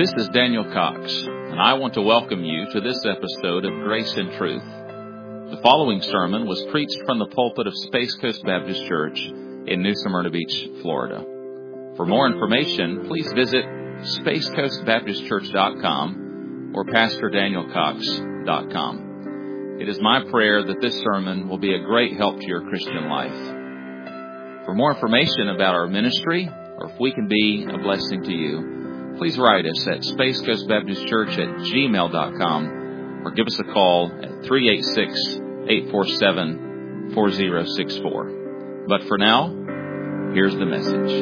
This is Daniel Cox, and I want to welcome you to this episode of Grace and Truth. The following sermon was preached from the pulpit of Space Coast Baptist Church in New Smyrna Beach, Florida. For more information, please visit spacecoastbaptistchurch.com or pastordanielcox.com. It is my prayer that this sermon will be a great help to your Christian life. For more information about our ministry, or if we can be a blessing to you, please write us at spacecoastbaptistchurch@gmail.com or give us a call at 386-847-4064. But for now, here's the message.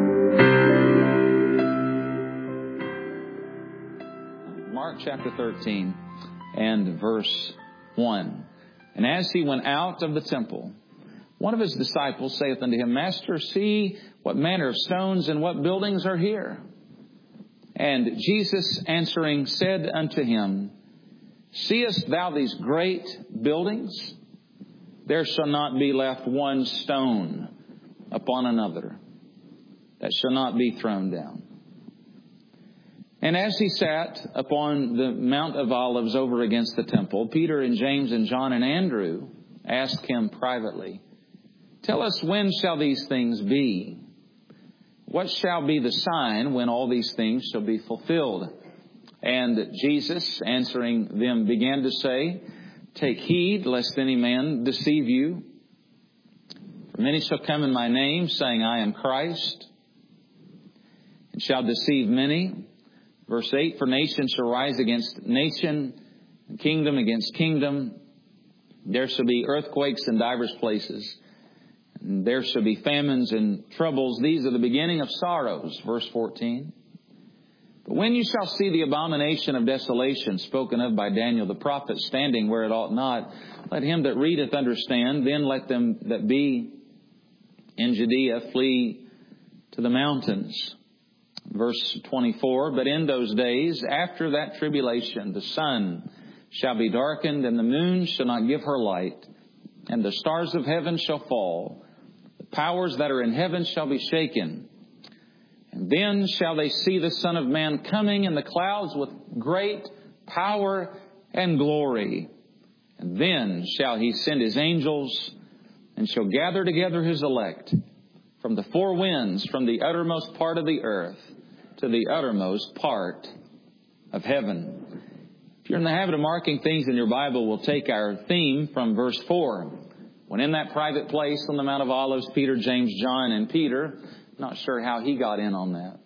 Mark chapter 13 and verse 1. And as he went out of the temple, one of his disciples saith unto him, Master, see what manner of stones and what buildings are here. And Jesus answering said unto him, Seest thou these great buildings? There shall not be left one stone upon another that shall not be thrown down. And as he sat upon the Mount of Olives over against the temple, Peter and James and John and Andrew asked him privately, Tell us, when shall these things be? What shall be the sign when all these things shall be fulfilled? And Jesus, answering them, began to say, Take heed, lest any man deceive you. For many shall come in my name, saying, I am Christ, and shall deceive many. Verse 8, For nation shall rise against nation, and kingdom against kingdom. There shall be earthquakes in divers places. And there shall be famines and troubles. These are the beginning of sorrows. Verse 14. But when you shall see the abomination of desolation spoken of by Daniel the prophet standing where it ought not, let him that readeth understand. Then let them that be in Judea flee to the mountains. Verse 24. But in those days, after that tribulation, the sun shall be darkened, and the moon shall not give her light, and the stars of heaven shall fall. Powers that are in heaven shall be shaken. And then shall they see the Son of Man coming in the clouds with great power and glory. And then shall he send his angels and shall gather together his elect from the four winds, from the uttermost part of the earth to the uttermost part of heaven. If you're in the habit of marking things in your Bible, we'll take our theme from verse 4. When in that private place on the Mount of Olives, Peter, James, John, and Peter, not sure how he got in on that.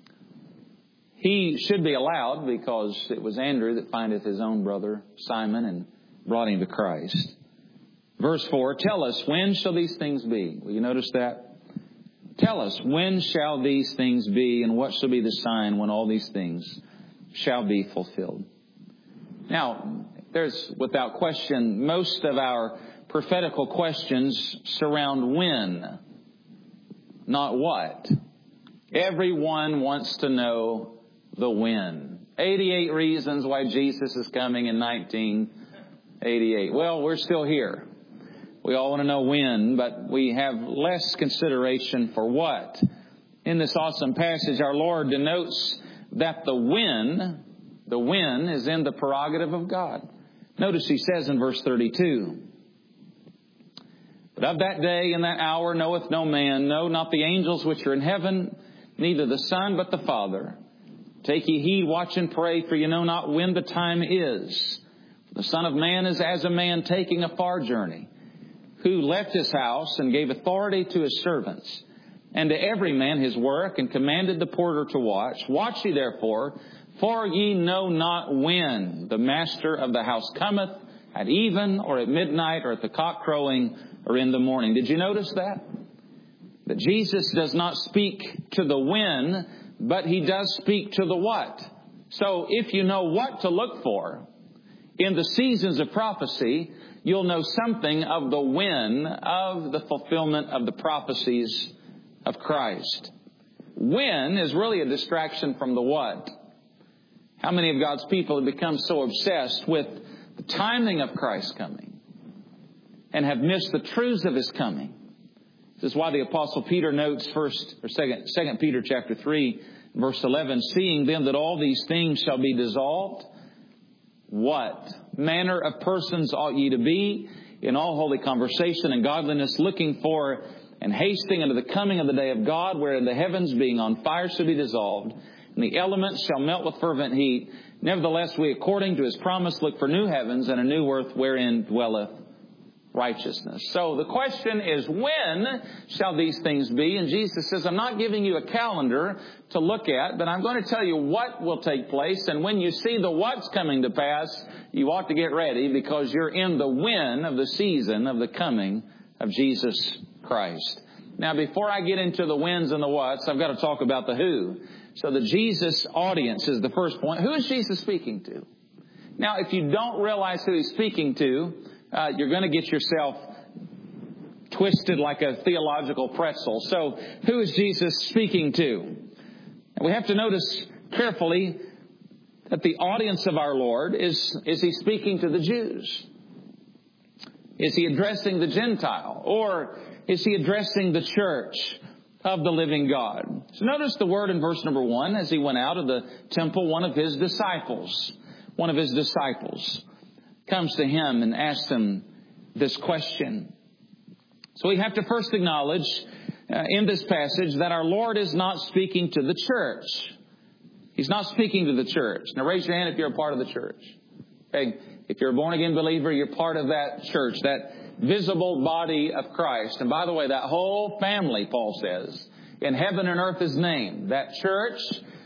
He should be allowed because it was Andrew that findeth his own brother Simon and brought him to Christ. Verse 4, Tell us, when shall these things be? Will you notice that? Tell us, when shall these things be, and what shall be the sign when all these things shall be fulfilled? Now, there's without question, most of our prophetical questions surround when, not what. Everyone wants to know the when. 88 reasons why Jesus is coming in 1988. Well, we're still here. We all want to know when, but we have less consideration for what. In this awesome passage, our Lord denotes that the when is in the prerogative of God. Notice he says in verse 32, But of that day and that hour knoweth no man, no, not the angels which are in heaven, neither the Son, but the Father. Take ye heed, watch and pray, for you know not when the time is. The Son of Man is as a man taking a far journey, who left his house and gave authority to his servants, and to every man his work, and commanded the porter to watch. Watch ye therefore, for ye know not when the master of the house cometh, at even, or at midnight, or at the cock crowing, or in the morning. Did you notice that? That Jesus does not speak to the when, but he does speak to the what. So if you know what to look for in the seasons of prophecy, you'll know something of the when of the fulfillment of the prophecies of Christ. When is really a distraction from the what. How many of God's people have become so obsessed with the timing of Christ's coming and have missed the truths of his coming? This is why the Apostle Peter notes 2 Peter chapter 3, Verse 11, seeing then that all these things shall be dissolved, what manner of persons ought ye to be in all holy conversation and godliness, looking for and hasting unto the coming of the day of God, wherein the heavens being on fire shall be dissolved, and the elements shall melt with fervent heat. Nevertheless, we according to His promise look for new heavens and a new earth wherein dwelleth righteousness. So the question is, when shall these things be? And Jesus says, I'm not giving you a calendar to look at, but I'm going to tell you what will take place. And when you see the what's coming to pass, you ought to get ready, because you're in the when of the season of the coming of Jesus Christ. Now, before I get into the whens and the whats, I've got to talk about the who. So the Jesus audience is the first point. Who is Jesus speaking to? Now, if you don't realize who He's speaking to, you're going to get yourself twisted like a theological pretzel. So, who is Jesus speaking to? And we have to notice carefully that the audience of our Lord is He speaking to the Jews? Is He addressing the Gentile? Or is He addressing the church of the living God? So notice the word in verse number 1. As He went out of the temple, one of His disciples comes to Him and asks Him this question. So we have to first acknowledge in this passage that our Lord is not speaking to the church. He's not speaking to the church. Now raise your hand if you're a part of the church. Okay? If you're a born-again believer, you're part of that church, that visible body of Christ. And by the way, that whole family, Paul says, in heaven and earth is named. That church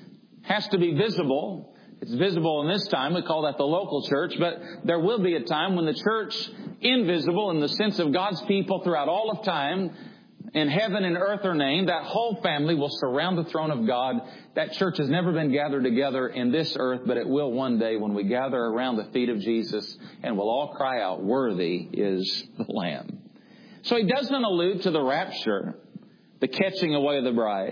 has to be visible. It's visible in this time. We call that the local church. But there will be a time when the church, invisible in the sense of God's people throughout all of time, in heaven and earth are named. That whole family will surround the throne of God. That church has never been gathered together in this earth, but it will one day when we gather around the feet of Jesus, and we'll all cry out, worthy is the Lamb. So He doesn't allude to the rapture, the catching away of the bride.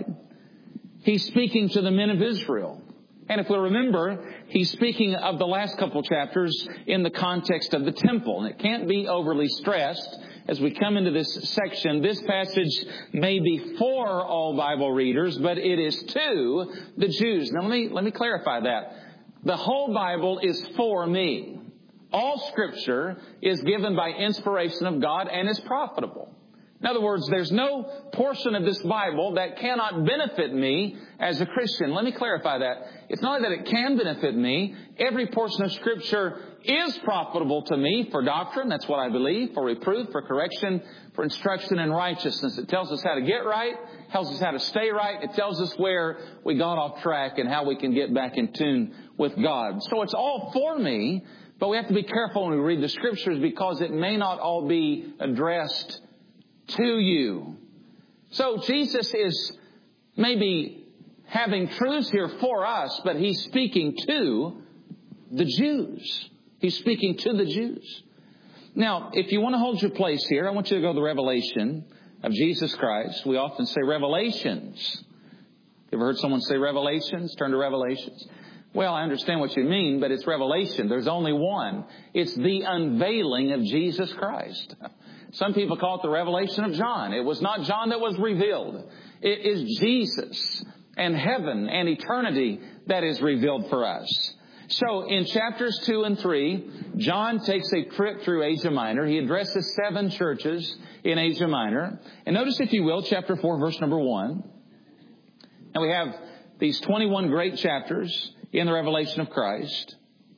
He's speaking to the men of Israel. And if we remember, He's speaking of the last couple chapters in the context of the temple. And it can't be overly stressed as we come into this section. This passage may be for all Bible readers, but it is to the Jews. Now let me clarify that. The whole Bible is for me. All Scripture is given by inspiration of God and is profitable. In other words, there's no portion of this Bible that cannot benefit me as a Christian. Let me clarify that. It's not that it can benefit me. Every portion of Scripture is profitable to me for doctrine. That's what I believe. For reproof, for correction, for instruction in righteousness. It tells us how to get right. It tells us how to stay right. It tells us where we got off track and how we can get back in tune with God. So it's all for me, but we have to be careful when we read the Scriptures, because it may not all be addressed to you. So Jesus is maybe having truths here for us, but He's speaking to the Jews. He's speaking to the Jews. Now, if you want to hold your place here, I want you to go to the revelation of Jesus Christ. We often say revelations. You ever heard someone say revelations? Turn to Revelations. Well, I understand what you mean, but it's revelation. There's only one. It's the unveiling of Jesus Christ. Some people call it the revelation of John. It was not John that was revealed. It is Jesus and heaven and eternity that is revealed for us. So in chapters 2 and 3, John takes a trip through Asia Minor. He addresses 7 churches in Asia Minor. And notice, if you will, chapter 4, verse number 1. And we have these 21 great chapters in the revelation of Christ.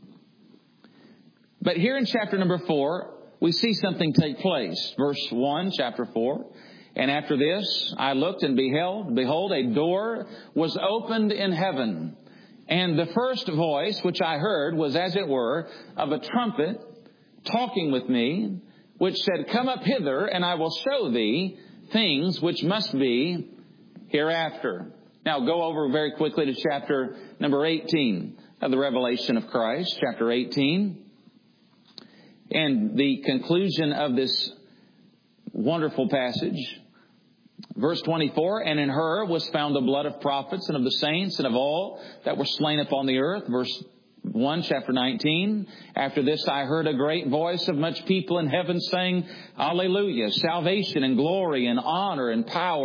But here in chapter number 4, we see something take place. Verse 1, chapter 4. And after this, I looked and behold, a door was opened in heaven. And the first voice which I heard was, as it were, of a trumpet talking with me, which said, Come up hither, and I will show thee things which must be hereafter. Now go over very quickly to chapter number 18 of the revelation of Christ. Chapter 18. And the conclusion of this wonderful passage. Verse 24, And in her was found the blood of prophets and of the saints and of all that were slain upon the earth. Verse 1, chapter 19. After this I heard a great voice of much people in heaven saying, Alleluia, salvation and glory and honor and power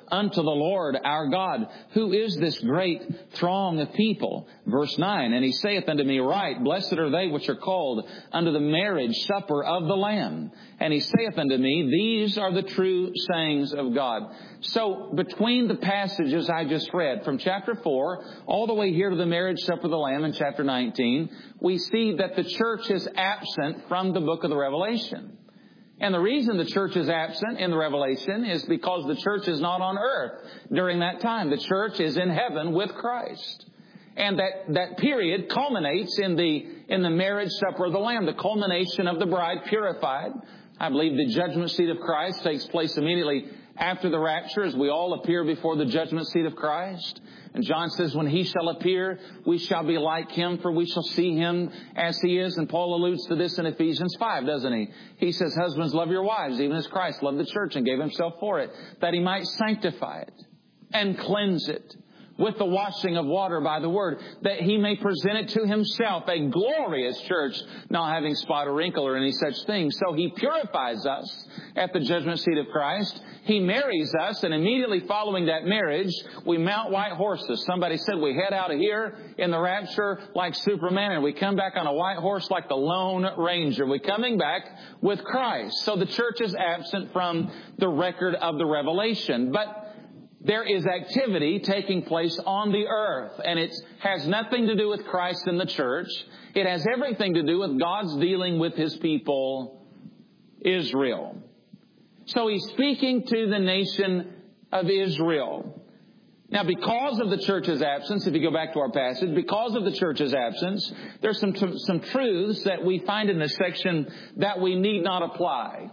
unto the Lord our God. Who is this great throng of people? Verse 9, and he saith unto me, Right, blessed are they which are called unto the marriage supper of the Lamb. And he saith unto me, These are the true sayings of God. So between the passages I just read, from chapter 4 all the way here to the marriage supper of the Lamb in chapter 19, we see that the church is absent from the book of the Revelation. And the reason the church is absent in the Revelation is because the church is not on earth during that time. The church is in heaven with Christ. And that period culminates in the marriage supper of the Lamb, the culmination of the bride purified. I believe the judgment seat of Christ takes place immediately after the rapture as we all appear before the judgment seat of Christ. And John says, when He shall appear, we shall be like Him, for we shall see Him as He is. And Paul alludes to this in Ephesians 5, doesn't he? He says, husbands, love your wives, even as Christ loved the church and gave Himself for it, that He might sanctify it and cleanse it with the washing of water by the Word, that He may present it to Himself, a glorious church, not having spot or wrinkle or any such thing. So He purifies us at the judgment seat of Christ. He marries us, and immediately following that marriage, we mount white horses. Somebody said we head out of here in the rapture like Superman, and we come back on a white horse like the Lone Ranger. We're coming back with Christ. So the church is absent from the record of the Revelation. But there is activity taking place on the earth, and it has nothing to do with Christ and the church. It has everything to do with God's dealing with His people, Israel. So He's speaking to the nation of Israel. Now, because of the church's absence, if you go back to our passage, because of the church's absence, there's some truths that we find in this section that we need not apply,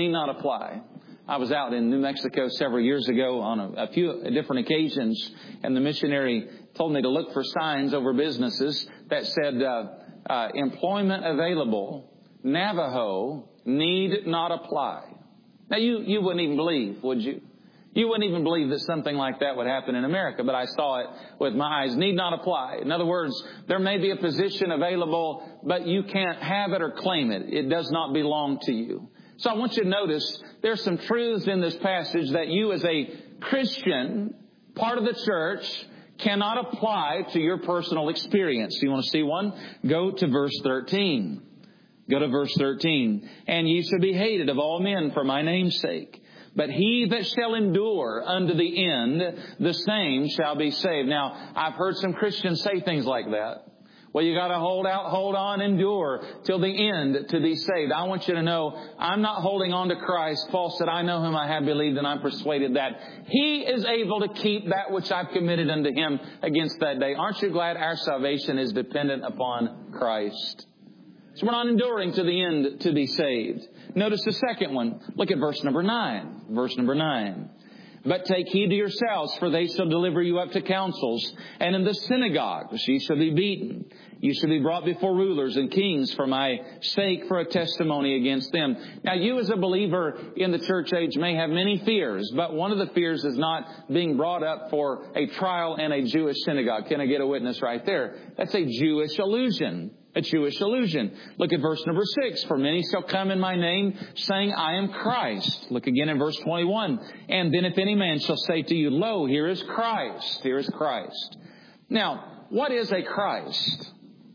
I was out in New Mexico several years ago on a few different occasions, and the missionary told me to look for signs over businesses that said, employment available, Navajo, need not apply. Now, you wouldn't even believe, would you? You wouldn't even believe that something like that would happen in America, but I saw it with my eyes. Need not apply. In other words, there may be a position available, but you can't have it or claim it. It does not belong to you. So I want you to notice there's some truths in this passage that you as a Christian, part of the church, cannot apply to your personal experience. You want to see one? Go to verse 13. Go to verse 13. And ye shall be hated of all men for my name's sake. But he that shall endure unto the end, the same shall be saved. Now, I've heard some Christians say things like that. Well, you got to hold out, hold on, endure till the end to be saved. I want you to know, I'm not holding on to Christ. Paul said, I know whom I have believed, and I'm persuaded that He is able to keep that which I've committed unto Him against that day. Aren't you glad our salvation is dependent upon Christ? So we're not enduring to the end to be saved. Notice the second one. Look at verse number 9. Verse number 9. But take heed to yourselves, for they shall deliver you up to councils, and in the synagogues ye shall be beaten. You shall be brought before rulers and kings for my sake, for a testimony against them. Now, you as a believer in the church age may have many fears, but one of the fears is not being brought up for a trial in a Jewish synagogue. Can I get a witness right there? That's a Jewish illusion. A Jewish illusion. Look at verse number 6. For many shall come in my name, saying, I am Christ. Look again in verse 21. And then if any man shall say to you, Lo, here is Christ. Here is Christ. Now, what is a Christ?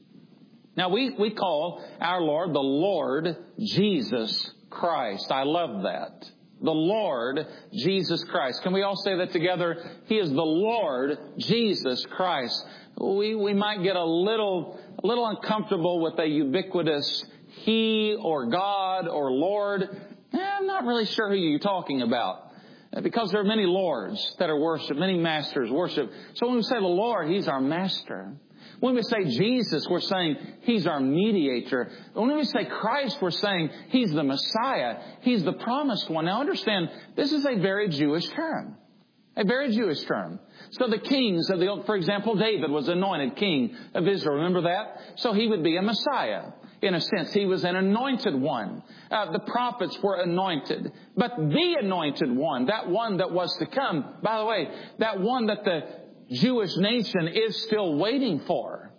Now, we call our Lord the Lord Jesus Christ. I love that. The Lord Jesus Christ. Can we all say that together? He is the Lord Jesus Christ. We might get a little uncomfortable with a ubiquitous He or God or Lord. I'm not really sure who you're talking about. Because there are many lords that are worshipped, many masters worship. So when we say the Lord, He's our master. When we say Jesus, we're saying He's our mediator. When we say Christ, we're saying He's the Messiah. He's the promised one. Now understand, this is a very Jewish term. A very Jewish term. So the kings of the old, for example, David was anointed king of Israel. Remember that? So he would be a Messiah. In a sense, he was an anointed one. The prophets were anointed. But the anointed one, that one that was to come, by the way, that one that the Jewish nation is still waiting for.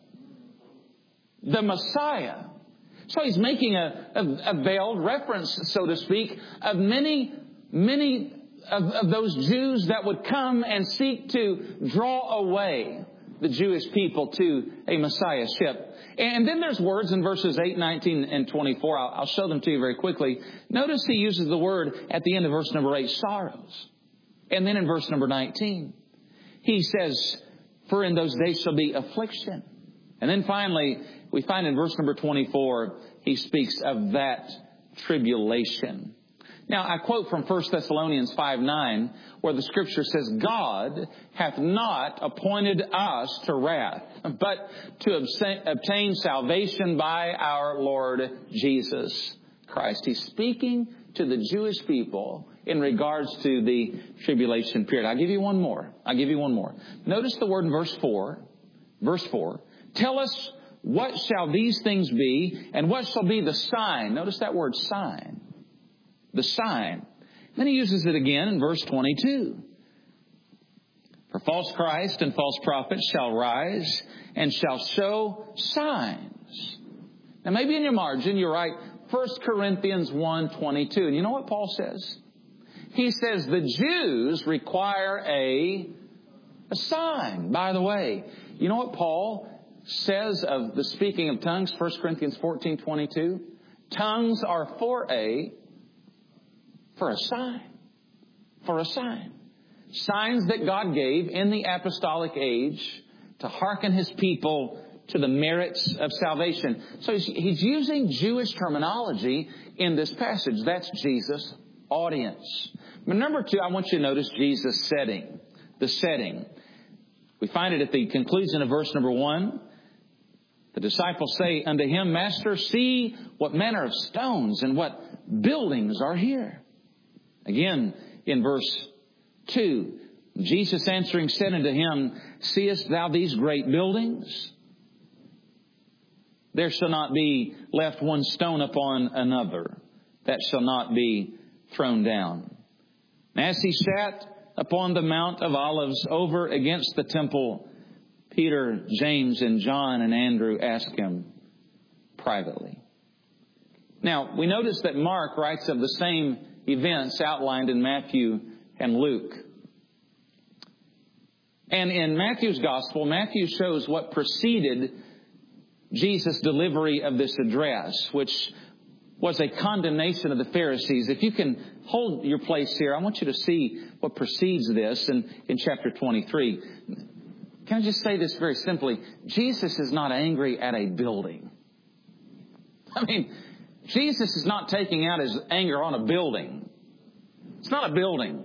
The Messiah. So he's making a veiled reference, so to speak, of many of those Jews that would come and seek to draw away the Jewish people to a Messiahship. And then there's words in verses 8, 19, and 24. I'll show them to you very quickly. Notice he uses the word at the end of verse number 8, sorrows. And then in verse number 19, he says, for in those days shall be affliction. And then finally, we find in verse number 24, he speaks of that tribulation. Now, I quote from 1 Thessalonians 5:9, where the Scripture says, God hath not appointed us to wrath, but to obtain salvation by our Lord Jesus Christ. He's speaking to the Jewish people in regards to the tribulation period. I'll give you one more. Notice the word in verse 4. Verse 4. Tell us, what shall these things be, and what shall be the sign? Notice that word, sign. The sign. Then he uses it again in verse 22. For false Christ and false prophets shall rise and shall show signs. Now maybe in your margin you write 1 Corinthians 1:22. And you know what Paul says? He says the Jews require a sign. By the way, you know what Paul says of the speaking of tongues? 1 Corinthians 14:22. Tongues are for a sign. For a sign. Signs that God gave in the apostolic age to hearken His people to the merits of salvation. So he's using Jewish terminology in this passage. That's Jesus' audience. But number 2, I want you to notice Jesus' setting. The setting. We find it at the conclusion of verse number 1. The disciples say unto Him, Master, see what manner of stones and what buildings are here. Again, in verse 2, Jesus answering said unto him, seest thou these great buildings? There shall not be left one stone upon another that shall not be thrown down. And as he sat upon the Mount of Olives over against the temple, Peter, James, and John and Andrew asked Him privately. Now, we notice that Mark writes of the same events outlined in Matthew and Luke. And in Matthew's gospel, Matthew shows what preceded Jesus' delivery of this address, which was a condemnation of the Pharisees. If you can hold your place here, I want you to see what precedes this in chapter 23. Can I just say this very simply? Jesus is not angry at a building. I mean, Jesus is not taking out His anger on a building. It's not a building.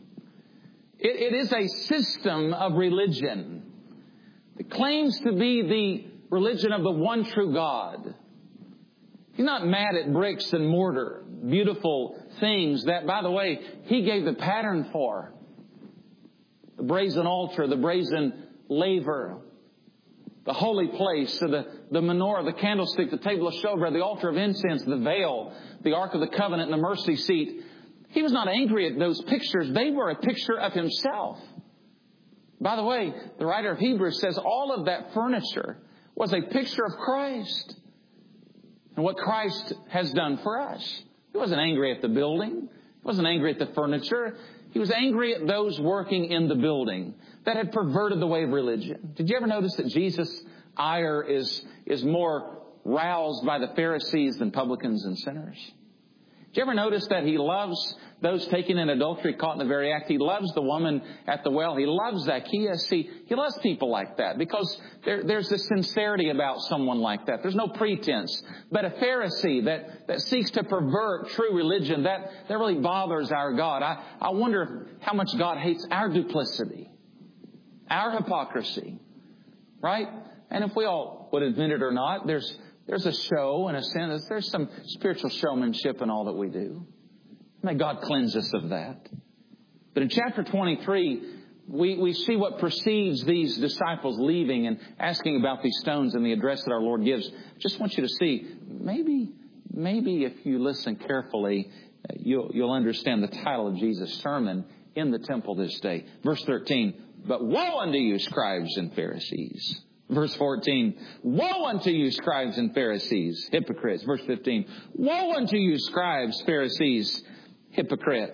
It is a system of religion. It claims to be the religion of the one true God. He's not mad at bricks and mortar, beautiful things that, by the way, He gave the pattern for. The brazen altar, the brazen laver, the holy place, so the menorah, the candlestick, the table of showbread, the altar of incense, the veil, the Ark of the Covenant, and the mercy seat. He was not angry at those pictures. They were a picture of Himself. By the way, the writer of Hebrews says all of that furniture was a picture of Christ and what Christ has done for us. He wasn't angry at the building. He wasn't angry at the furniture. He was angry at those working in the building that had perverted the way of religion. Did you ever notice that Jesus' ire is more roused by the Pharisees than publicans and sinners? Did you ever notice that He loves those taken in adultery, caught in the very act? He loves the woman at the well. He loves Zacchaeus. He loves people like that because there's a sincerity about someone like that. There's no pretense. But a Pharisee that seeks to pervert true religion, that really bothers our God. I wonder how much God hates our duplicity, our hypocrisy, right? And if we all would admit it or not, there's a show in a sense. There's some spiritual showmanship in all that we do. May God cleanse us of that. But in chapter 23, we see what precedes these disciples leaving and asking about these stones and the address that our Lord gives. Just want you to see, maybe if you listen carefully, you'll understand the title of Jesus' sermon in the temple this day. Verse 13, but woe unto you, scribes and Pharisees. Verse 14, woe unto you, scribes and Pharisees, hypocrites. Verse 15, woe unto you, scribes, Pharisees, hypocrites.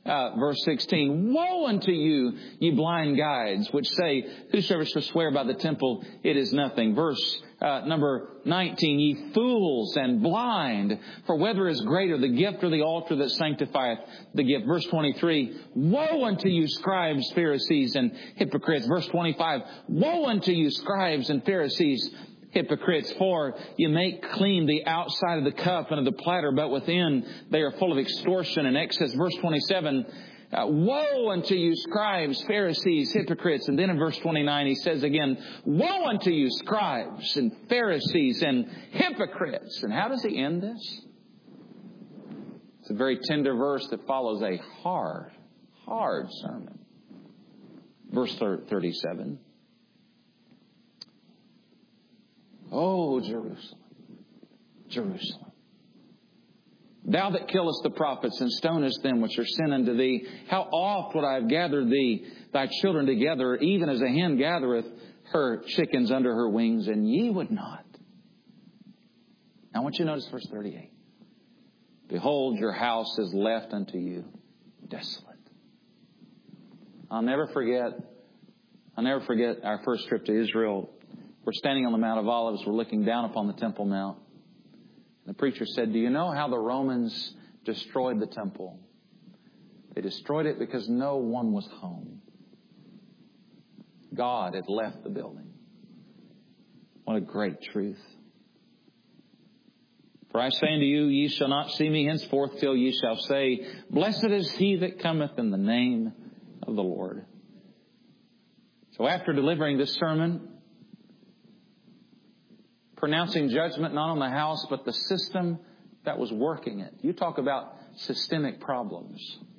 verse 16, woe unto you, ye blind guides, which say, whosoever shall swear by the temple, it is nothing. Verse number 19, ye fools and blind, for whether is greater, the gift or the altar that sanctifieth the gift. Verse 23, woe unto you, scribes, Pharisees, and hypocrites. Verse 25, woe unto you, scribes and Pharisees, hypocrites, for you make clean the outside of the cup and of the platter, but within they are full of extortion and excess. Verse 27, woe unto you, scribes, Pharisees, hypocrites. And then in verse 29, he says again, woe unto you, scribes and Pharisees and hypocrites. And how does he end this? It's a very tender verse that follows a hard sermon. Verse 37. Oh, Jerusalem, Jerusalem, thou that killest the prophets and stonest them which are sent unto thee, how oft would I have gathered thee, thy children together, even as a hen gathereth her chickens under her wings, and ye would not. Now I want you to notice verse 38. Behold, your house is left unto you desolate. I'll never forget our first trip to Israel. We're standing on the Mount of Olives. We're looking down upon the Temple Mount. The preacher said, do you know how the Romans destroyed the temple? They destroyed it because no one was home. God had left the building. What a great truth. For I say unto you, ye shall not see me henceforth till ye shall say, blessed is he that cometh in the name of the Lord. So after delivering this sermon, pronouncing judgment not on the house, but the system that was working it. You talk about systemic problems.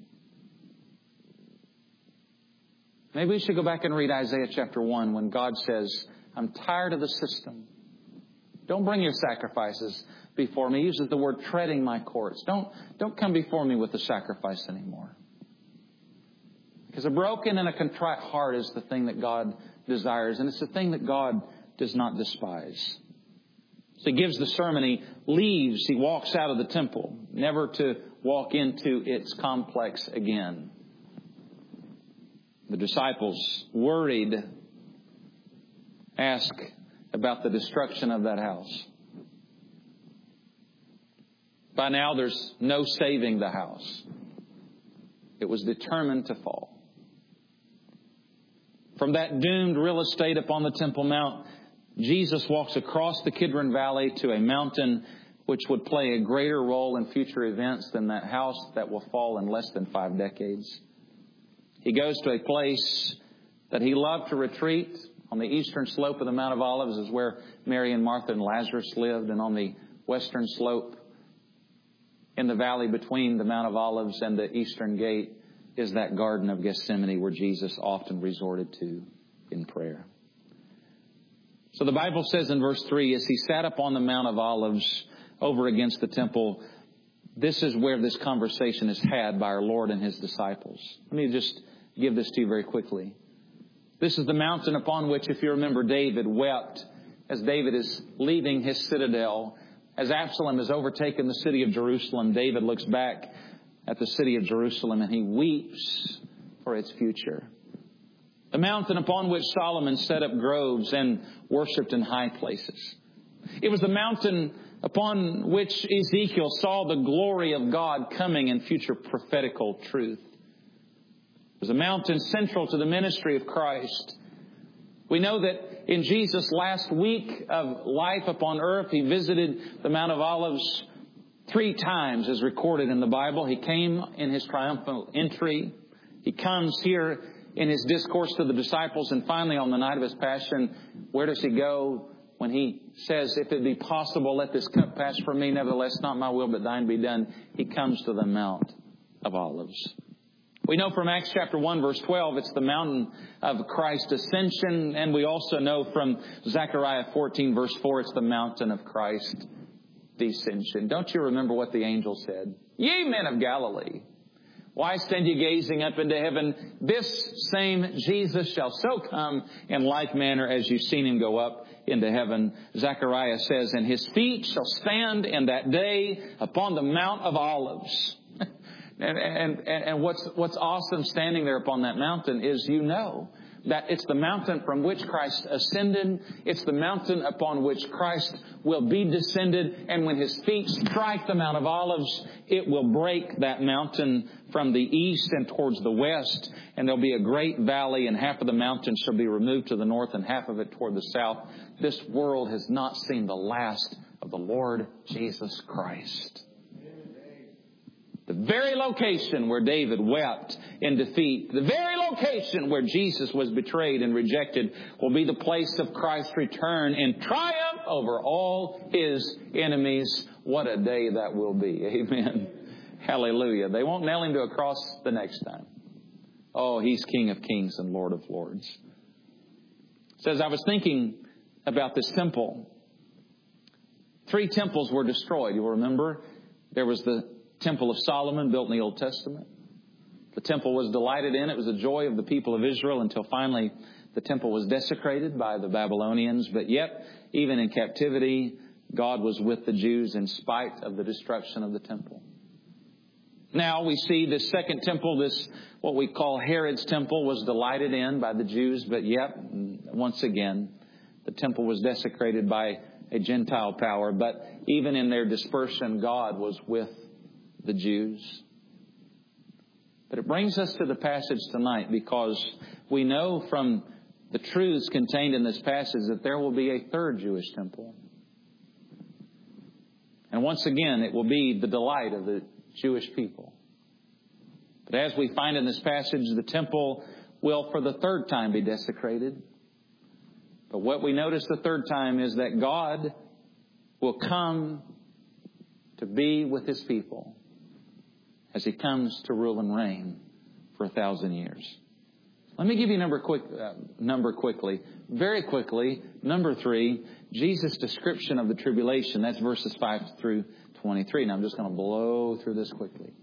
Maybe we should go back and read Isaiah chapter 1 when God says, I'm tired of the system. Don't bring your sacrifices before me. He uses the word treading my courts. Don't come before me with a sacrifice anymore. Because a broken and a contrite heart is the thing that God desires. And it's the thing that God does not despise. So he gives the sermon, he leaves, he walks out of the temple, never to walk into its complex again. The disciples, worried, ask about the destruction of that house. By now there's no saving the house. It was determined to fall. From that doomed real estate upon the Temple Mount, Jesus walks across the Kidron Valley to a mountain which would play a greater role in future events than that house that will fall in less than 5 decades. He goes to a place that he loved to retreat. On the eastern slope of the Mount of Olives is where Mary and Martha and Lazarus lived. And on the western slope in the valley between the Mount of Olives and the eastern gate is that Garden of Gethsemane where Jesus often resorted to in prayer. So the Bible says in verse 3, as he sat upon the Mount of Olives over against the temple, this is where this conversation is had by our Lord and his disciples. Let me just give this to you very quickly. This is the mountain upon which, if you remember, David wept as David is leaving his citadel. As Absalom has overtaken the city of Jerusalem, David looks back at the city of Jerusalem and he weeps for its future. The mountain upon which Solomon set up groves and worshipped in high places. It was the mountain upon which Ezekiel saw the glory of God coming in future prophetical truth. It was a mountain central to the ministry of Christ. We know that in Jesus' last week of life upon earth, he visited the Mount of Olives 3 times as recorded in the Bible. He came in his triumphal entry. He comes here in his discourse to the disciples, and finally on the night of his passion, where does he go when he says, if it be possible, let this cup pass from me, nevertheless not my will but thine be done? He comes to the Mount of Olives. We know from Acts chapter 1 verse 12, it's the mountain of Christ's ascension, and we also know from Zechariah 14 verse 4, it's the mountain of Christ's descension. Don't you remember what the angel said? Ye men of Galilee, why stand ye gazing up into heaven? This same Jesus shall so come in like manner as you've seen him go up into heaven. Zechariah says, and his feet shall stand in that day upon the Mount of Olives. And what's awesome standing there upon that mountain is that it's the mountain from which Christ ascended. It's the mountain upon which Christ will be descended. And when His feet strike the Mount of Olives, it will break that mountain from the east and towards the west. And there'll be a great valley, and half of the mountain shall be removed to the north and half of it toward the south. This world has not seen the last of the Lord Jesus Christ. The very location where David wept in defeat, the very location where Jesus was betrayed and rejected, will be the place of Christ's return in triumph over all His enemies. What a day that will be. Amen. Hallelujah. They won't nail Him to a cross the next time. Oh, He's King of Kings and Lord of Lords. It says, I was thinking about this temple. 3 temples were destroyed. You'll remember there was the Temple of Solomon built in the Old Testament. The temple was delighted in. It was the joy of the people of Israel until finally the temple was desecrated by the Babylonians. But yet, even in captivity, God was with the Jews in spite of the destruction of the temple. Now we see this second temple, this what we call Herod's temple, was delighted in by the Jews. But yet, once again, the temple was desecrated by a Gentile power. But even in their dispersion, God was with the Jews. But it brings us to the passage tonight because we know from the truths contained in this passage that there will be a third Jewish temple. And once again, it will be the delight of the Jewish people. But as we find in this passage, the temple will for the third time be desecrated. But what we notice the third time is that God will come to be with His people as He comes to rule and reign for 1,000 years. Let me give you number quickly. Very quickly. Number 3, Jesus' description of the tribulation. That's verses 5 through 23. Now I'm just going to blow through this quickly.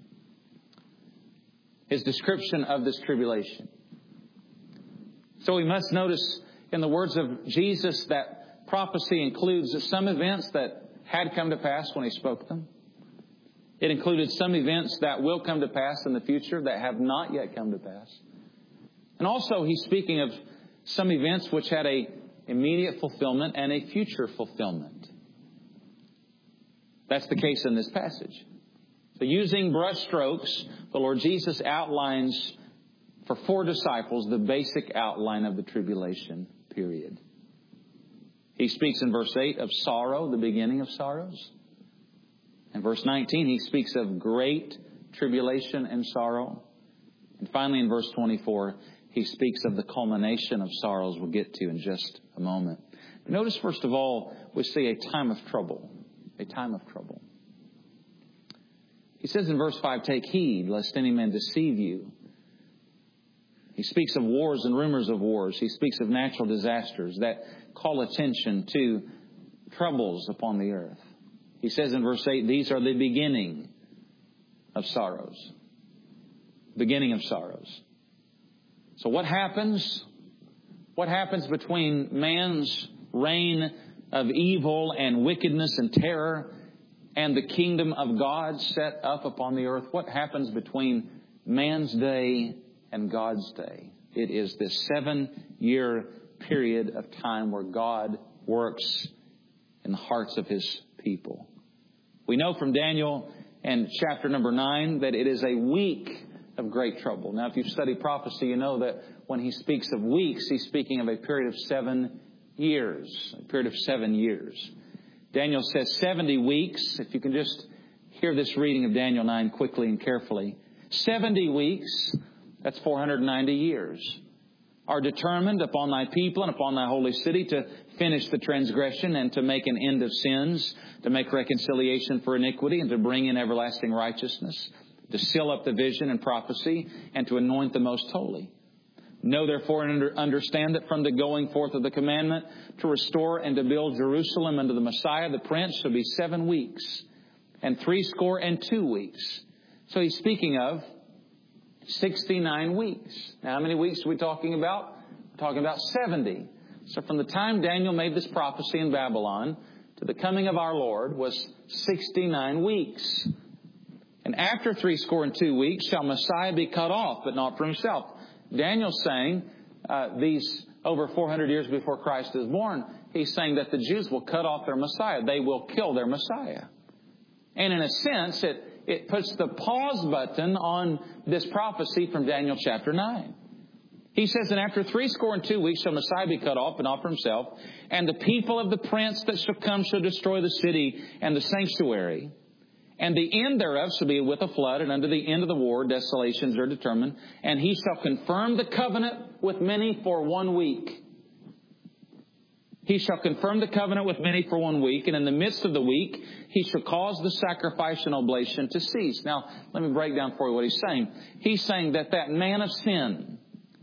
His description of this tribulation. So we must notice in the words of Jesus that prophecy includes some events that had come to pass when He spoke them. It included some events that will come to pass in the future that have not yet come to pass. And also He's speaking of some events which had a immediate fulfillment and a future fulfillment. That's the case in this passage. So using brushstrokes, the Lord Jesus outlines for 4 disciples the basic outline of the tribulation period. He speaks in verse 8 of sorrow, the beginning of sorrows. In verse 19, He speaks of great tribulation and sorrow. And finally, in verse 24, He speaks of the culmination of sorrows we'll get to in just a moment. But notice, first of all, we see a time of trouble. A time of trouble. He says in verse 5, take heed lest any man deceive you. He speaks of wars and rumors of wars. He speaks of natural disasters that call attention to troubles upon the earth. He says in verse 8, these are the beginning of sorrows. Beginning of sorrows. So what happens? What happens between man's reign of evil and wickedness and terror and the kingdom of God set up upon the earth? What happens between man's day and God's day? It is this 7-year period of time where God works in the hearts of His people. We know from Daniel and chapter number 9 that it is a week of great trouble. Now, if you've studied prophecy, you know that when he speaks of weeks, he's speaking of a period of 7 years. A period of 7 years. Daniel says 70 weeks. If you can just hear this reading of Daniel 9 quickly and carefully. 70 weeks, that's 490 years, are determined upon thy people and upon thy holy city to finish the transgression and to make an end of sins, to make reconciliation for iniquity and to bring in everlasting righteousness, to seal up the vision and prophecy and to anoint the most holy. Know therefore and understand that from the going forth of the commandment to restore and to build Jerusalem unto the Messiah, the Prince, shall be 7 weeks and 62 weeks. So he's speaking of 69 weeks. Now, how many weeks are we talking about? We're talking about 70. So from the time Daniel made this prophecy in Babylon to the coming of our Lord was 69 weeks. And after 62 weeks shall Messiah be cut off, but not for himself. Daniel's saying, these over 400 years before Christ is born, he's saying that the Jews will cut off their Messiah. They will kill their Messiah. And in a sense, it puts the pause button on this prophecy from Daniel chapter 9. He says, and after 62 weeks shall Messiah be cut off, but not for himself. And the people of the prince that shall come shall destroy the city and the sanctuary. And the end thereof shall be with a flood, and unto the end of the war desolations are determined. And he shall confirm the covenant with many for 1 week. He shall confirm the covenant with many for 1 week, and in the midst of the week he shall cause the sacrifice and oblation to cease. Now, let me break down for you what he's saying. He's saying that man of sin,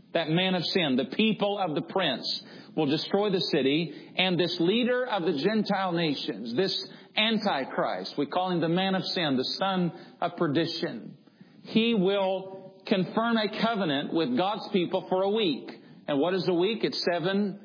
the people of the prince, will destroy the city, and this leader of the Gentile nations, this Antichrist, we call him the man of sin, the son of perdition, he will confirm a covenant with God's people for a week. And what is a week? It's 7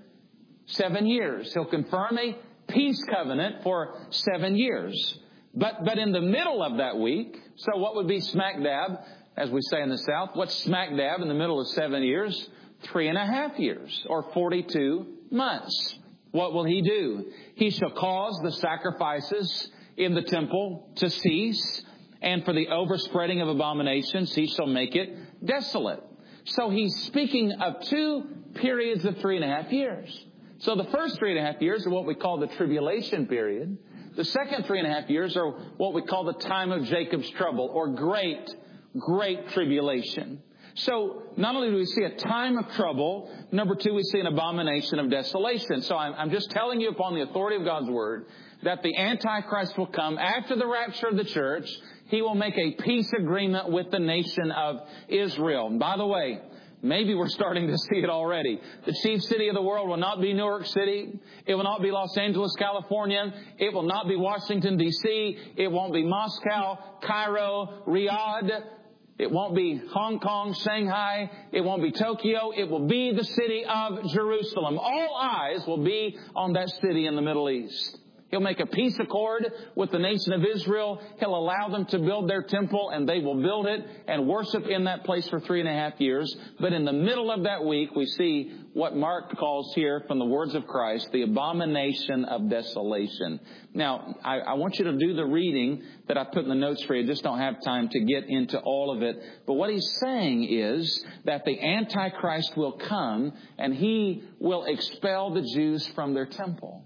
years. He'll confirm a peace covenant for 7 years. But in the middle of that week, so what would be smack dab, as we say in the South, what's smack dab in the middle of 7 years? 3.5 years, or 42 months. What will he do? He shall cause the sacrifices in the temple to cease, and for the overspreading of abominations, he shall make it desolate. So he's speaking of 2 periods of 3.5 years. So the first 3.5 years are what we call the tribulation period. The second 3.5 years are what we call the time of Jacob's trouble, or great tribulation. So not only do we see a time of trouble, number 2, we see an abomination of desolation. So I'm just telling you upon the authority of God's Word that the Antichrist will come after the rapture of the church. He will make a peace agreement with the nation of Israel. And by the way, maybe we're starting to see it already. The chief city of the world will not be New York City. It will not be Los Angeles, California. It will not be Washington, D.C. It won't be Moscow, Cairo, Riyadh. It won't be Hong Kong, Shanghai. It won't be Tokyo. It will be the city of Jerusalem. All eyes will be on that city in the Middle East. He'll make a peace accord with the nation of Israel. He'll allow them to build their temple, and they will build it and worship in that place for 3.5 years. But in the middle of that week, we see what Mark calls here from the words of Christ, the abomination of desolation. Now, I want you to do the reading that I put in the notes for you. I just don't have time to get into all of it. But what he's saying is that the Antichrist will come, and he will expel the Jews from their temple.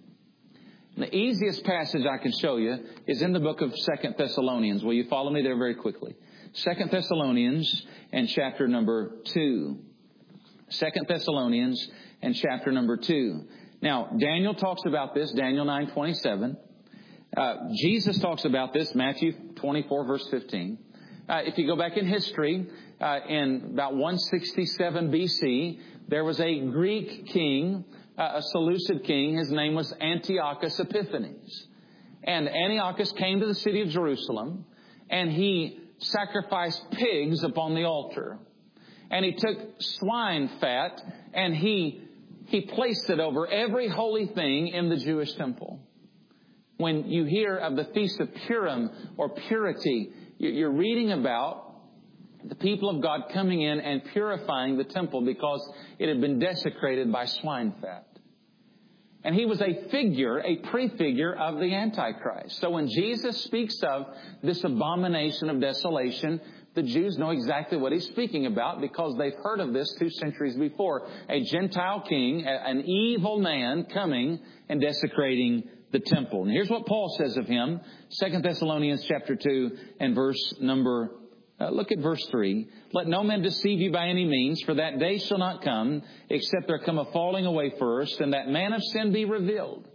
The easiest passage I can show you is in the book of 2 Thessalonians. Will you follow me there very quickly? 2 Thessalonians and chapter number 2. 2 Thessalonians and chapter number 2. Now, Daniel talks about this, Daniel 9:27. Jesus talks about this, Matthew 24, verse 15. If you go back in history, in about 167 BC, there was a Greek king, a Seleucid king. His name was Antiochus Epiphanes. And Antiochus came to the city of Jerusalem, and he sacrificed pigs upon the altar. And he took swine fat, and he placed it over every holy thing in the Jewish temple. When you hear of the Feast of Purim or purity, you're reading about the people of God coming in and purifying the temple because it had been desecrated by swine fat. And he was a prefigure of the Antichrist. So when Jesus speaks of this abomination of desolation, the Jews know exactly what he's speaking about because they've heard of this 2 centuries before. A Gentile king, an evil man coming and desecrating the temple. And here's what Paul says of him, 2 Thessalonians chapter 2 and verse number look at verse 3. Let no man deceive you by any means, for that day shall not come, except there come a falling away first, and that man of sin be revealed,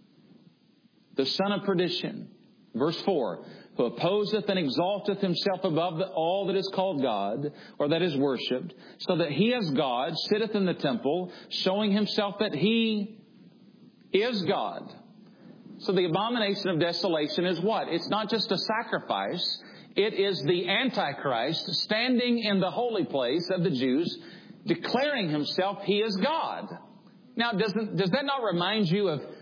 the son of perdition. Verse 4. Who opposeth and exalteth himself above all that is called God, or that is worshipped, so that he as God sitteth in the temple, showing himself that he is God. So the abomination of desolation is what? It's not just a sacrifice. It is the Antichrist standing in the holy place of the Jews, declaring himself he is God. Now, does that not remind you of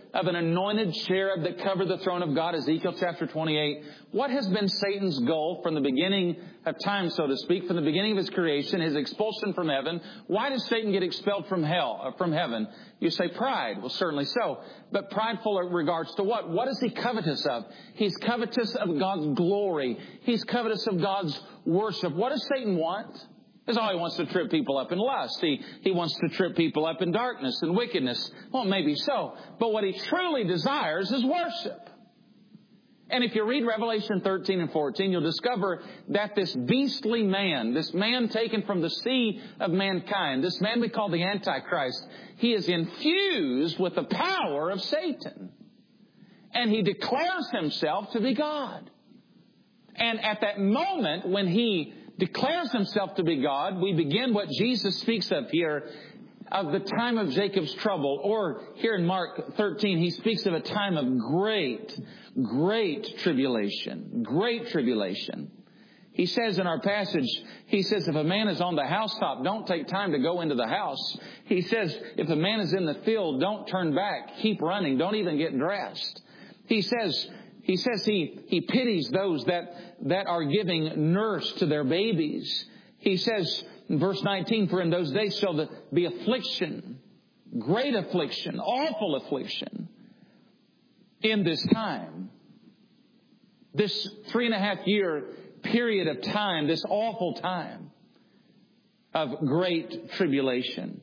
of an anointed cherub that covered the throne of God, Ezekiel chapter 28. What has been Satan's goal from the beginning of time, so to speak, from the beginning of his creation, his expulsion from heaven? Why does Satan get expelled from heaven? You say pride. Well, certainly so. But prideful in regards to what? What is he covetous of? He's covetous of God's glory. He's covetous of God's worship. What does Satan want? That's all he wants to trip people up in lust. He wants to trip people up in darkness and wickedness. Well, maybe so. But what he truly desires is worship. And if you read Revelation 13 and 14, you'll discover that this beastly man, this man taken from the seed of mankind, this man we call the Antichrist, he is infused with the power of Satan. And he declares himself to be God. And at that moment when he declares himself to be God, we begin what Jesus speaks of here, of the time of Jacob's trouble. Or here in Mark 13, he speaks of a time of great tribulation. Great tribulation. He says in our passage, he says, if a man is on the housetop, don't take time to go into the house. He says, if a man is in the field, don't turn back. Keep running. Don't even get dressed. He says he pities those that are giving nurse to their babies. He says in verse 19, for in those days shall be affliction, great affliction, awful affliction in this time. This 3.5 year period of time, this awful time of great tribulation,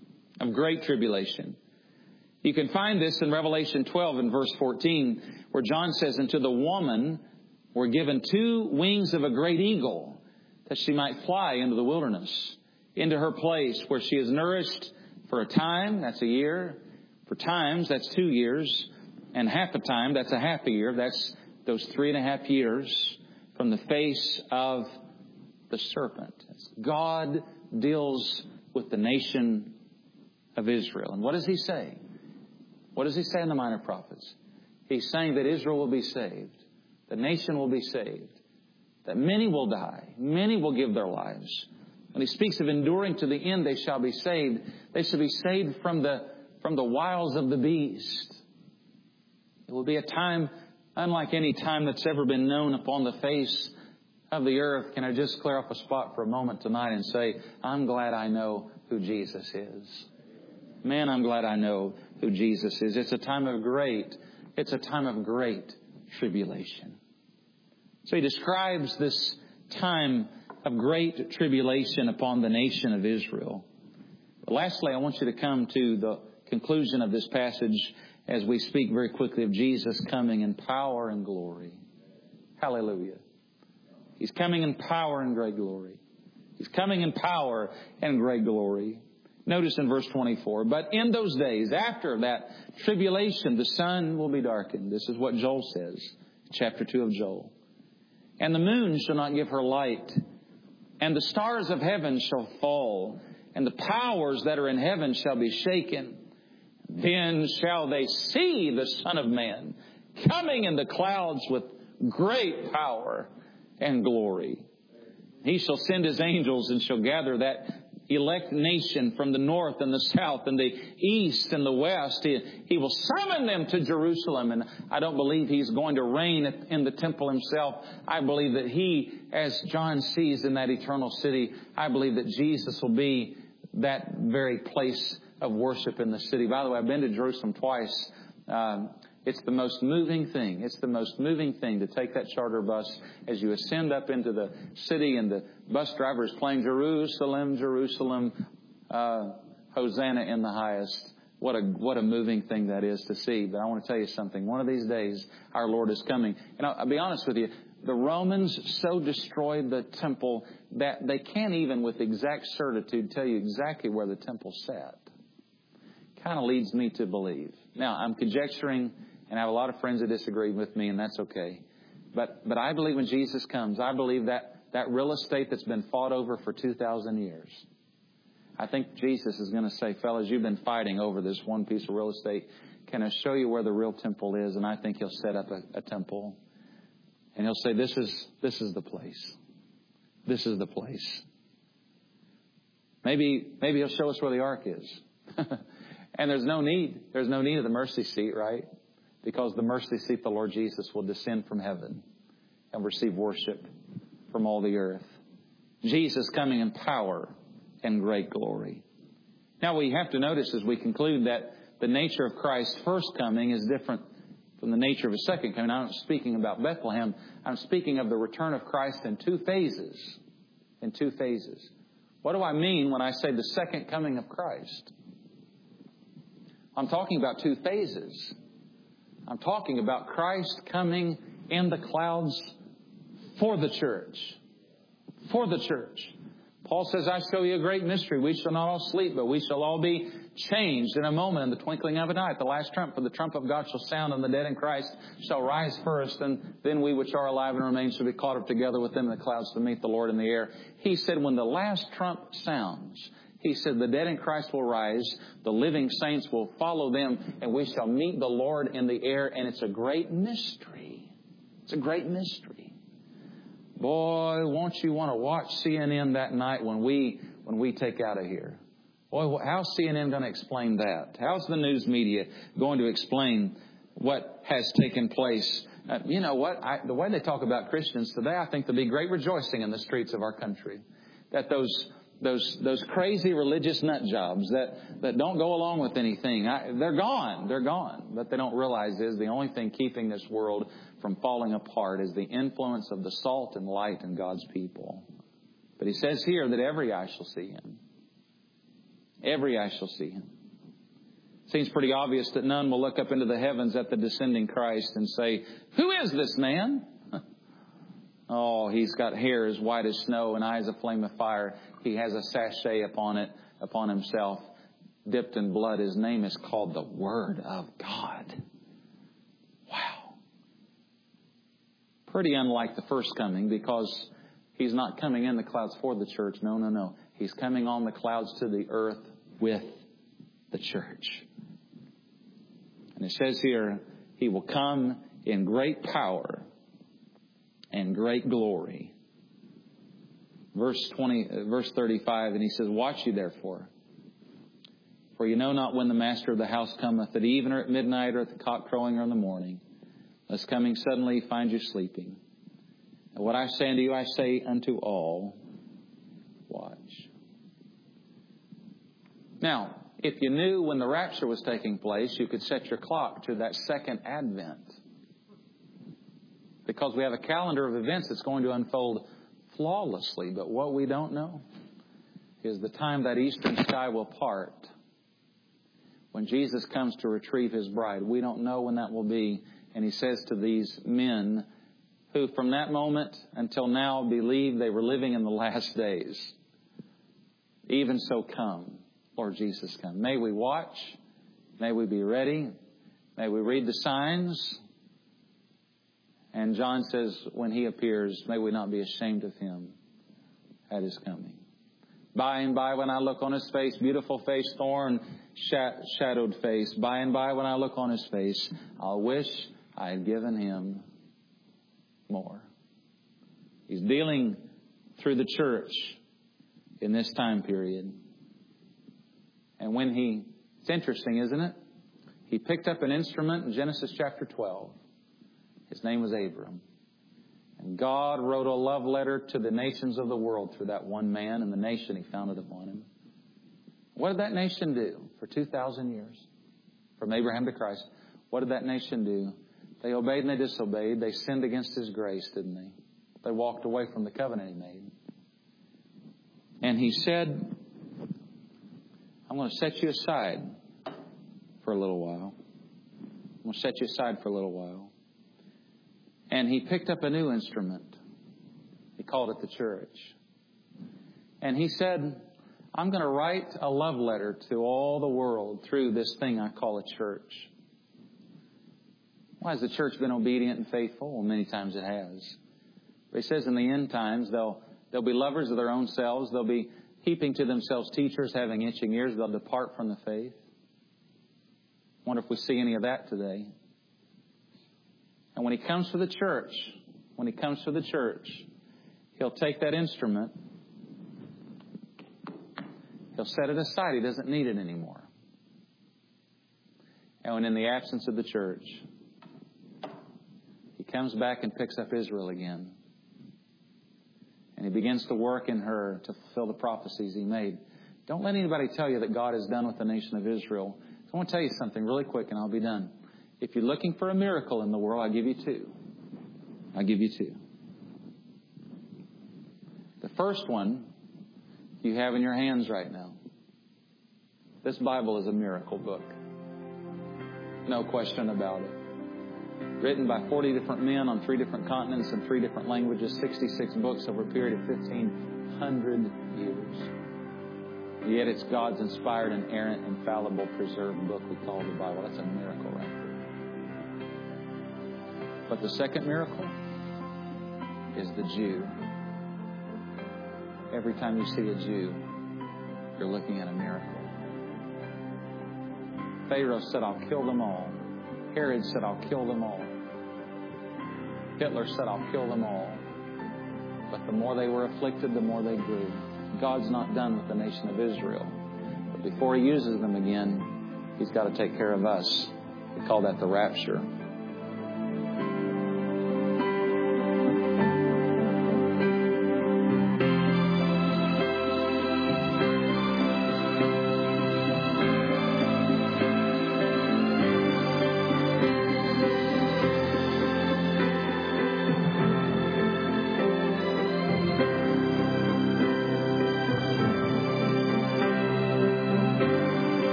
You can find this in Revelation 12 and verse 14, where John says, and to the woman were given 2 wings of a great eagle, that she might fly into the wilderness, into her place where she is nourished for a time, that's a year. For times, that's 2 years. And half a time, that's a half a year. That's those 3.5 years from the face of the serpent. God deals with the nation of Israel. And what does he say? What does he say in the Minor Prophets? He's saying that Israel will be saved. The nation will be saved. That many will die. Many will give their lives. When he speaks of enduring to the end, they shall be saved. They shall be saved from the wiles of the beast. It will be a time unlike any time that's ever been known upon the face of the earth. Can I just clear up a spot for a moment tonight and say, I'm glad I know who Jesus is. Man, I'm glad I know who Jesus is. It's a time of great tribulation. So he describes this time of great tribulation upon the nation of Israel. But lastly, I want you to come to the conclusion of this passage as we speak very quickly of Jesus coming in power and glory. Hallelujah. He's coming in power and great glory. He's coming in power and great glory. Notice in verse 24, but in those days, after that tribulation, the sun will be darkened. This is what Joel says, chapter 2 of Joel. And the moon shall not give her light, and the stars of heaven shall fall, and the powers that are in heaven shall be shaken. Then shall they see the Son of Man coming in the clouds with great power and glory. He shall send his angels and shall gather that elect nation from the north and the south and the east and the west. He will summon them to Jerusalem. And I don't believe he's going to reign in the temple himself. I believe that he, as John sees in that eternal city, I believe that Jesus will be that very place of worship in the city. By the way, I've been to Jerusalem twice. It's the most moving thing. It's the most moving thing to take that charter bus as you ascend up into the city and the bus driver is playing Jerusalem, Jerusalem, Hosanna in the highest. What a moving thing that is to see. But I want to tell you something. One of these days, our Lord is coming. And I'll be honest with you. The Romans so destroyed the temple that they can't even with exact certitude tell you exactly where the temple sat. Kind of leads me to believe. Now, I'm conjecturing, and I have a lot of friends that disagree with me, and that's okay. But I believe when Jesus comes, I believe that real estate that's been fought over for 2,000 years, I think Jesus is going to say, fellas, you've been fighting over this one piece of real estate. Can I show you where the real temple is? And I think he'll set up a temple. And he'll say, this is the place. This is the place. Maybe he'll show us where the ark is. And there's no need of the mercy seat, right? Because the mercy seat, the Lord Jesus will descend from heaven and receive worship from all the earth. Jesus coming in power and great glory. Now we have to notice as we conclude that the nature of Christ's first coming is different from the nature of His second coming. I'm not speaking about Bethlehem. I'm speaking of the return of Christ in two phases. In two phases. What do I mean when I say the second coming of Christ? I'm talking about two phases. I'm talking about Christ coming in the clouds for the church. For the church. Paul says, I show you a great mystery. We shall not all sleep, but we shall all be changed in a moment, in the twinkling of an eye, at the last trump. For the trump of God shall sound, and the dead in Christ shall rise first. And then we which are alive and remain shall be caught up together with them in the clouds to meet the Lord in the air. He said, when the last trump sounds, He said, the dead in Christ will rise, the living saints will follow them, and we shall meet the Lord in the air. And it's a great mystery. It's a great mystery. Boy, won't you want to watch CNN that night when we take out of here? Boy, how's CNN going to explain that? How's the news media going to explain what has taken place? You know what? The way they talk about Christians today, I think there'll be great rejoicing in the streets of our country. That those crazy religious nut jobs that don't go along with anything, they're gone. They're gone. What they don't realize is the only thing keeping this world from falling apart is the influence of the salt and light in God's people. But He says here that every eye shall see Him. Every eye shall see Him. Seems pretty obvious that none will look up into the heavens at the descending Christ and say, who is this man? Oh, He's got hair as white as snow and eyes of flame of fire. He has a sachet upon Himself, dipped in blood. His name is called the Word of God. Wow. Pretty unlike the first coming, because He's not coming in the clouds for the church. No. He's coming on the clouds to the earth with the church. And it says here, He will come in great power and great glory. Verse 35, and He says, watch ye therefore, for you know not when the master of the house cometh, at even or at midnight or at the cock crowing or in the morning, lest coming suddenly find you sleeping. And what I say unto you, I say unto all, watch. Now, if you knew when the rapture was taking place, you could set your clock to that second advent. Because we have a calendar of events that's going to unfold flawlessly. But what we don't know is the time that eastern sky will part. When Jesus comes to retrieve His bride. We don't know when that will be. And He says to these men who from that moment until now believed they were living in the last days, even so come, Lord Jesus, come. May we watch. May we be ready. May we read the signs. And John says, when He appears, may we not be ashamed of Him at His coming. By and by, when I look on His face, beautiful face, thorn shadowed face. By and by, when I look on His face, I'll wish I had given Him more. He's dealing through the church in this time period. And it's interesting, isn't it? He picked up an instrument in Genesis chapter 12. His name was Abram. And God wrote a love letter to the nations of the world through that one man and the nation He founded upon him. What did that nation do for 2,000 years? From Abraham to Christ. What did that nation do? They obeyed and they disobeyed. They sinned against His grace, didn't they? They walked away from the covenant He made. And He said, I'm going to set you aside for a little while. I'm going to set you aside for a little while. And He picked up a new instrument. He called it the church. And He said, I'm going to write a love letter to all the world through this thing I call a church. Why has the church been obedient and faithful? Well, many times it has. But He says in the end times, they'll be lovers of their own selves. They'll be heaping to themselves teachers, having itching ears. They'll depart from the faith. Wonder if we see any of that today. And when He comes for the church, He'll take that instrument. He'll set it aside. He doesn't need it anymore. And when in the absence of the church, He comes back and picks up Israel again. And He begins to work in her to fulfill the prophecies He made. Don't let anybody tell you that God is done with the nation of Israel. I want to tell you something really quick and I'll be done. If you're looking for a miracle in the world, I'll give you two. I'll give you two. The first one you have in your hands right now. This Bible is a miracle book. No question about it. Written by 40 different men on 3 different continents and 3 different languages, 66 books over a period of 1,500 years. Yet it's God's inspired, inerrant, infallible, preserved book we call the Bible. That's a miracle right there. But the second miracle is the Jew. Every time you see a Jew, you're looking at a miracle. Pharaoh said, I'll kill them all. Herod said, I'll kill them all. Hitler said, I'll kill them all. But the more they were afflicted, the more they grew. God's not done with the nation of Israel. But before He uses them again, He's got to take care of us. We call that the rapture.